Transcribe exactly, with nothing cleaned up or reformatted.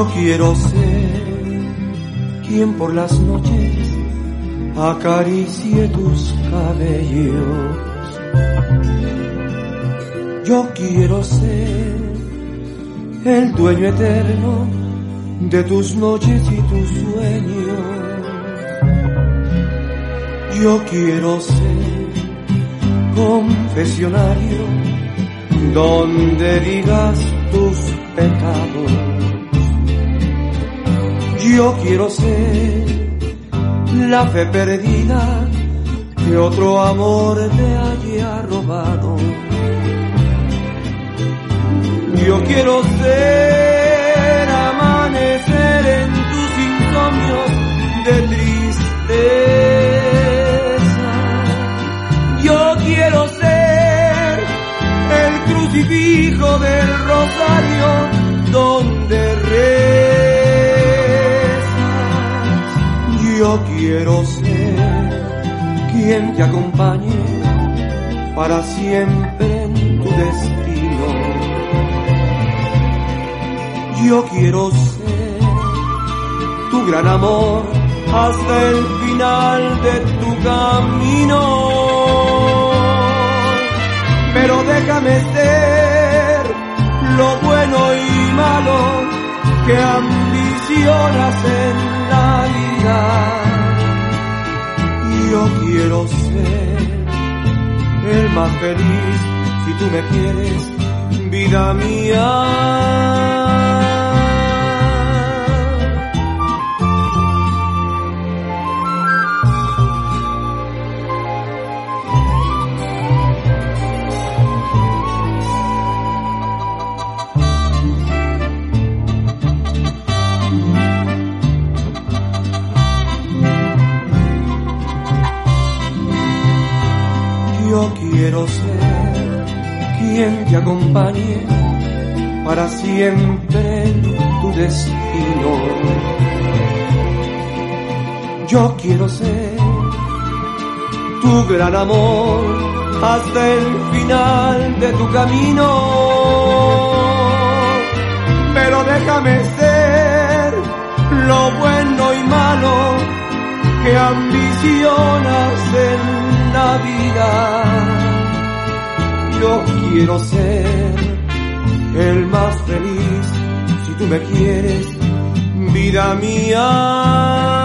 Yo quiero ser quien por las noches acaricie tus cabellos. Yo quiero ser el dueño eterno de tus noches y tus sueños. Yo quiero ser confesionario donde digas tus pecados. Yo quiero ser la fe perdida que otro amor te haya robado. Yo quiero ser amanecer en tus insomnios de tristeza. Yo quiero ser el crucifijo del rosario donde rezas. Yo quiero ser quien te acompañe para siempre en tu destino. Yo quiero ser tu gran amor hasta el final de tu camino. Pero déjame ser lo bueno y malo que ambicionas en la vida. Yo quiero ser el más feliz si tú me quieres, vida mía. Yo quiero ser quien te acompañe para siempre en tu destino. Yo quiero ser tu gran amor hasta el final de tu camino. Pero déjame ser lo bueno y malo que ambicionas en la vida. Yo quiero ser el más feliz si tú me quieres, vida mía.